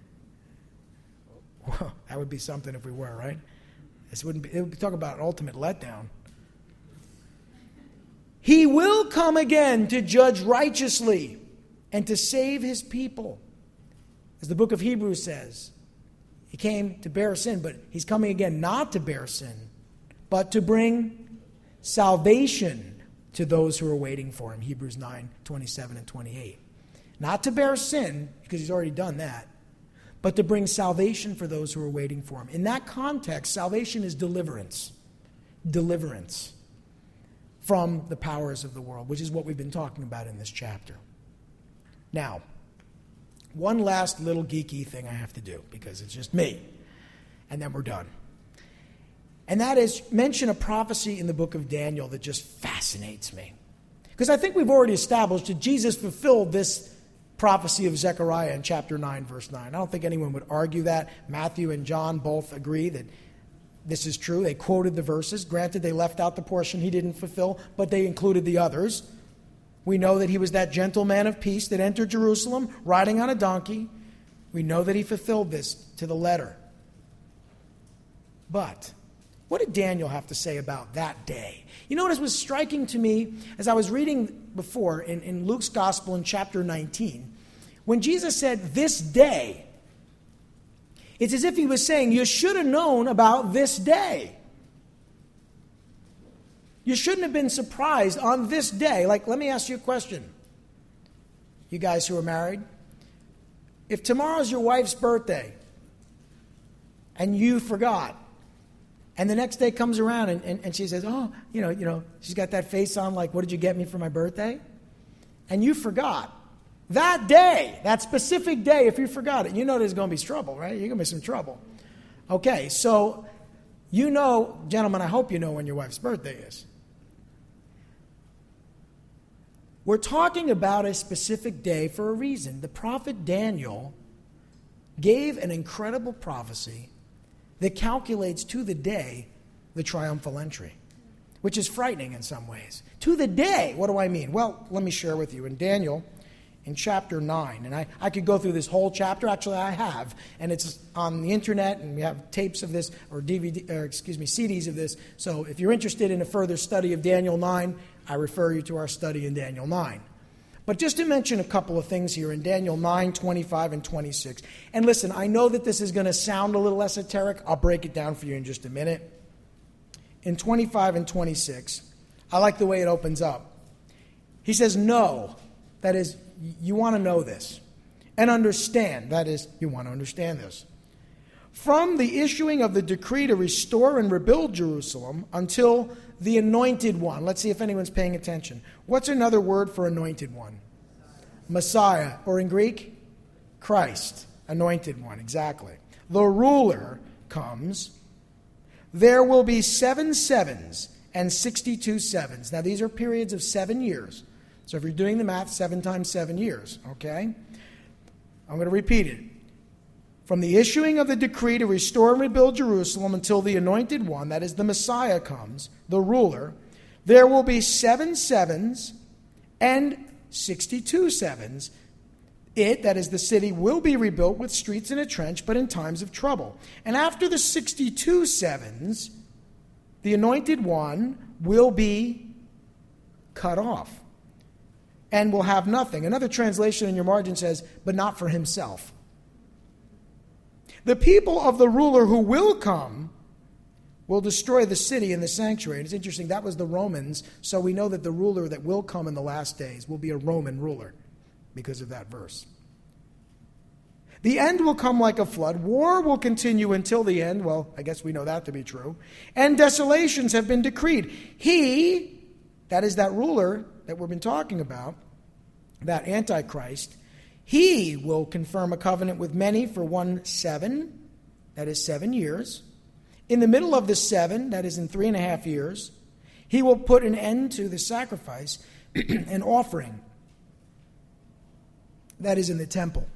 Well, that would be something if we were, right? It would talk about an ultimate letdown. He will come again to judge righteously and to save his people. As the book of Hebrews says, he came to bear sin, but he's coming again not to bear sin, but to bring salvation to those who are waiting for him. Hebrews 9:27 and 28. Not to bear sin, because he's already done that, but to bring salvation for those who are waiting for him. In that context, salvation is deliverance. Deliverance from the powers of the world, which is what we've been talking about in this chapter. Now, one last little geeky thing I have to do, because it's just me, and then we're done. And that is mention a prophecy in the book of Daniel that just fascinates me. Because I think we've already established that Jesus fulfilled this prophecy of Zechariah in chapter 9, verse 9. I don't think anyone would argue that. Matthew and John both agree that this is true. They quoted the verses. Granted, they left out the portion he didn't fulfill, but they included the others. We know that he was that gentle man of peace that entered Jerusalem riding on a donkey. We know that he fulfilled this to the letter. But what did Daniel have to say about that day? You know what was striking to me as I was reading before in Luke's gospel in chapter 19, when Jesus said, "this day," it's as if he was saying, you should have known about this day. You shouldn't have been surprised on this day. Like, let me ask you a question. You guys who are married, if tomorrow's your wife's birthday and you forgot, and the next day comes around and she says, "Oh, you know, she's got that face on like, what did you get me for my birthday?" And you forgot. That day, that specific day, if you forgot it, you know there's going to be trouble, right? You're going to be some trouble. Okay, so you know, gentlemen, I hope you know when your wife's birthday is. We're talking about a specific day for a reason. The prophet Daniel gave an incredible prophecy that calculates to the day the triumphal entry, which is frightening in some ways. To the day, what do I mean? Well, let me share with you. In Daniel, in chapter 9. And I could go through this whole chapter. Actually, I have. And it's on the internet, and we have tapes of this, or CDs of this. So if you're interested in a further study of Daniel 9, I refer you to our study in Daniel 9. But just to mention a couple of things here in Daniel 9, 25, and 26. And listen, I know that this is going to sound a little esoteric. I'll break it down for you in just a minute. In 25 and 26, I like the way it opens up. He says, know, that is, you want to know this. And understand, that is, you want to understand this. From the issuing of the decree to restore and rebuild Jerusalem until the anointed one. Let's see if anyone's paying attention. What's another word for anointed one? Messiah, or in Greek, Christ. Anointed one, exactly. The ruler comes. There will be 7 sevens and 62 sevens. Now, these are periods of 7 years. So if you're doing the math, 7 times 7 years, okay? I'm going to repeat it. From the issuing of the decree to restore and rebuild Jerusalem until the anointed one, that is the Messiah, comes, the ruler, there will be 7 sevens and 62 sevens. It, that is the city, will be rebuilt with streets and a trench, but in times of trouble. And after the 62 sevens, the anointed one will be cut off and will have nothing. Another translation in your margin says, but not for himself. The people of the ruler who will come will destroy the city and the sanctuary. And it's interesting, that was the Romans, so we know that the ruler that will come in the last days will be a Roman ruler because of that verse. The end will come like a flood. War will continue until the end. Well, I guess we know that to be true. And desolations have been decreed. He, that is that ruler that we've been talking about, that Antichrist, he will confirm a covenant with many for 1 7, that is 7 years. In the middle of the 7, that is in 3.5 years, he will put an end to the sacrifice and offering that is in the temple.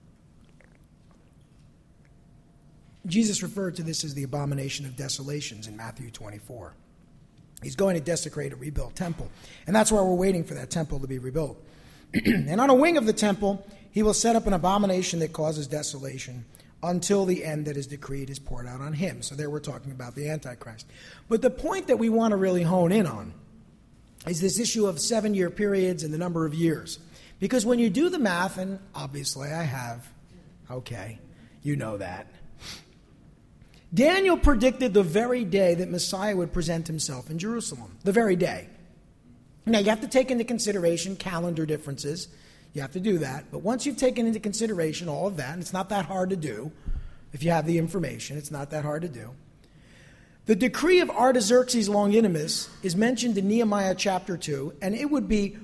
Jesus referred to this as the abomination of desolations in Matthew 24. He's going to desecrate a rebuilt temple. And that's why we're waiting for that temple to be rebuilt. And on a wing of the temple, he will set up an abomination that causes desolation until the end that is decreed is poured out on him. So there we're talking about the Antichrist. But the point that we want to really hone in on is this issue of 7-year periods and the number of years. Because when you do the math, and obviously I have, okay, you know that. Daniel predicted the very day that Messiah would present himself in Jerusalem. The very day. Now, you have to take into consideration calendar differences. You have to do that. But once you've taken into consideration all of that, and it's not that hard to do, if you have the information, it's not that hard to do. The decree of Artaxerxes Longinus is mentioned in Nehemiah chapter 2, and it would be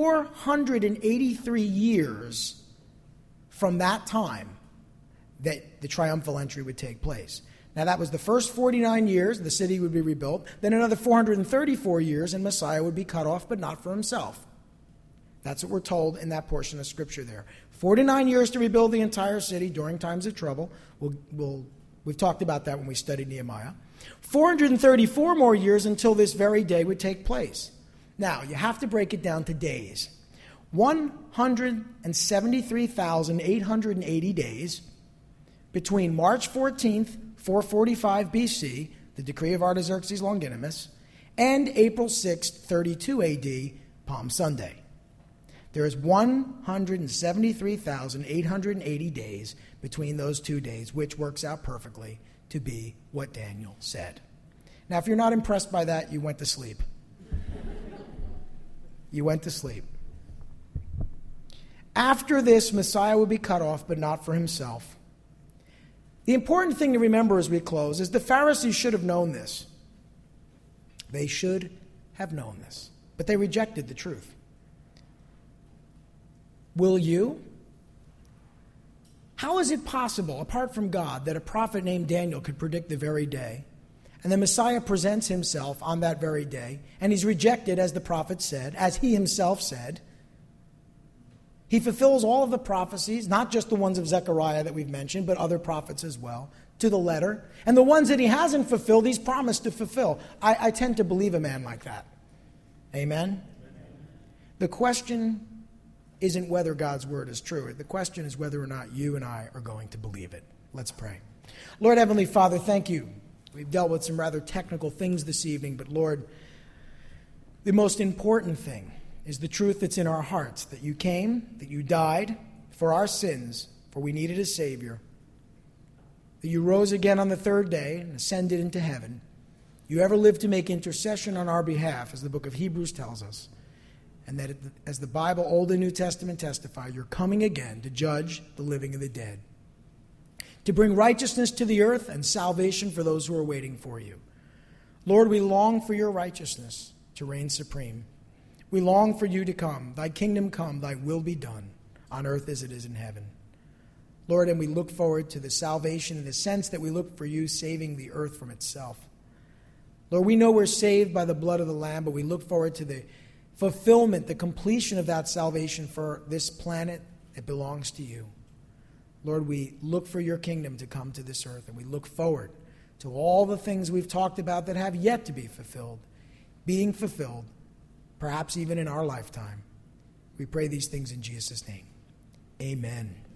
483 years from that time that the triumphal entry would take place. Now, that was the first 49 years, the city would be rebuilt. Then another 434 years, and Messiah would be cut off, but not for himself. That's what we're told in that portion of Scripture there. 49 years to rebuild the entire city during times of trouble. We've talked about that when we studied Nehemiah. 434 more years until this very day would take place. Now, you have to break it down to days. 173,880 days between March 14th, 445 BC, the decree of Artaxerxes Longinus, and April 6th, 32 AD, Palm Sunday. There is 173,880 days between those 2 days, which works out perfectly to be what Daniel said. Now, if you're not impressed by that, you went to sleep. You went to sleep. After this, Messiah would be cut off, but not for himself. The important thing to remember as we close is the Pharisees should have known this. They should have known this, but they rejected the truth. Will you? How is it possible, apart from God, that a prophet named Daniel could predict the very day, and the Messiah presents himself on that very day, and he's rejected, as the prophet said, as he himself said? He fulfills all of the prophecies, not just the ones of Zechariah that we've mentioned, but other prophets as well, to the letter. And the ones that he hasn't fulfilled, he's promised to fulfill. I tend to believe a man like that. Amen? The question isn't whether God's word is true. The question is whether or not you and I are going to believe it. Let's pray. Lord Heavenly Father, thank you. We've dealt with some rather technical things this evening, but Lord, the most important thing is the truth that's in our hearts, that you came, that you died for our sins, for we needed a Savior, that you rose again on the third day and ascended into heaven. You ever lived to make intercession on our behalf, as the book of Hebrews tells us, and that as the Bible, Old and New Testament testify, you're coming again to judge the living and the dead, to bring righteousness to the earth and salvation for those who are waiting for you. Lord, we long for your righteousness to reign supreme. We long for you to come. Thy kingdom come, thy will be done, on earth as it is in heaven. Lord, and we look forward to the salvation in the sense that we look for you saving the earth from itself. Lord, we know we're saved by the blood of the Lamb, but we look forward to the fulfillment, the completion of that salvation for this planet that belongs to you. Lord, we look for your kingdom to come to this earth, and we look forward to all the things we've talked about that have yet to be fulfilled, being fulfilled, perhaps even in our lifetime. We pray these things in Jesus' name. Amen.